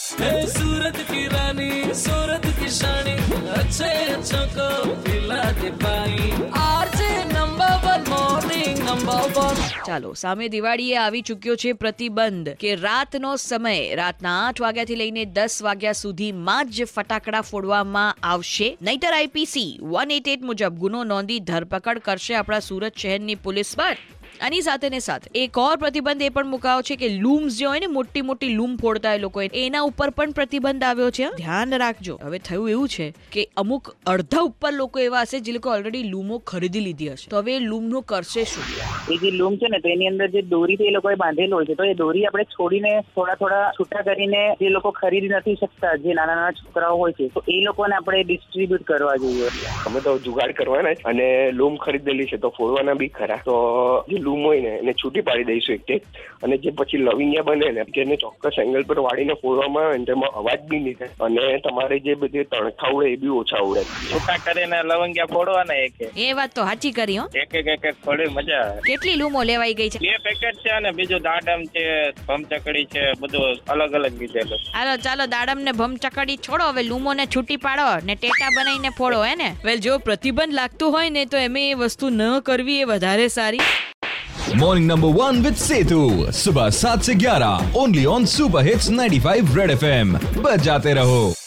सूरत की रानी सूरत की शानी अच्छे अच्छों को पिला दे पानी आरजे नंबर 1 मॉर्निंग नंबर 1। ચાલો, સામે દિવાળીએ આવી ચૂક્યો છે પ્રતિબંધ કે રાતનો સમય રાતના 8 વાગ્યાથી લઈને 10 વાગ્યા સુધીમાં જ ફટાકડા ફોડવામાં આવશે. નહીતર આઈપીસી 188 મુજબ ગુનો નોંધી ધરપકડ કરશે આપણા સુરત શહેરની પોલીસ. બટ આની સાથે એક ઓર પ્રતિબંધ એ પણ મુકાયો છે કે લૂમ્સ જે હોય ને, મોટી મોટી લૂમ ફોડતા એ લોકો, એના ઉપર પણ પ્રતિબંધ આવ્યો છે. ધ્યાન રાખજો. હવે થયું એવું છે કે અમુક અડધા ઉપર લોકો એવા હશે જે લોકો ઓલરેડી લૂમો ખરીદી લીધી હશે, તો હવે એ લૂમનું કરશે શું? એ જે લૂમ છે ને, તો એની અંદર જે દોરીથી એ લોકોએ બાંધેલો હોય છે, તો એ દોરી આપણે છોડીને થોડા છૂટા કરીને જે લોકો ખરીદી નથી શકતા, જે નાના છોકરાઓ હોય છે, તો એ લોકોને આપણે ડિસ્ટ્રીબ્યુટ કરવા જોઈએ. અમે તો જુગાડ કરવાના અને લૂમ ખરીદેલી છે તો ફોડવાના બી ખરા. તો જે લૂમ હોય ને એને છૂટી પાડી દઈશું એક, અને જે પછી લવિંગિયા બને ને જેને ચોક્કસ એંગલ પર વાળીને ફોડવામાં આવે ને તેમાં અવાજ બી નહીં થાય, અને તમારે જે બધી તણખા ઉડે એ બી ઓછા ઉડે. છૂટા કરીને લવિંગિયા ફોડવાના એક. એ વાત તો સાચી કરી હો. એક ફોડી મજા આવે. કેટલી લૂમો લેવાઈ ગઈ છે? 2 પેકેટ છે અને બીજું દાડમ છે, ભમચકડી છે, બધું અલગ અલગ લીધેલું. ચાલો દાડમ ને ભમચકડી છોડો, હવે લૂમો ને છૂટી પાડો ને ટેટા બનાવીને ફોડો, હે ને? વેલ, જો પ્રતિબંધ લાગતું હોય ને તો એમે એ વસ્તુ ન કરવી એ વધારે સારી. मॉर्निंग नंबर 1 विद सेतु सुबह 7 से 11 only on super hits 95 red FM. बजाते रहो.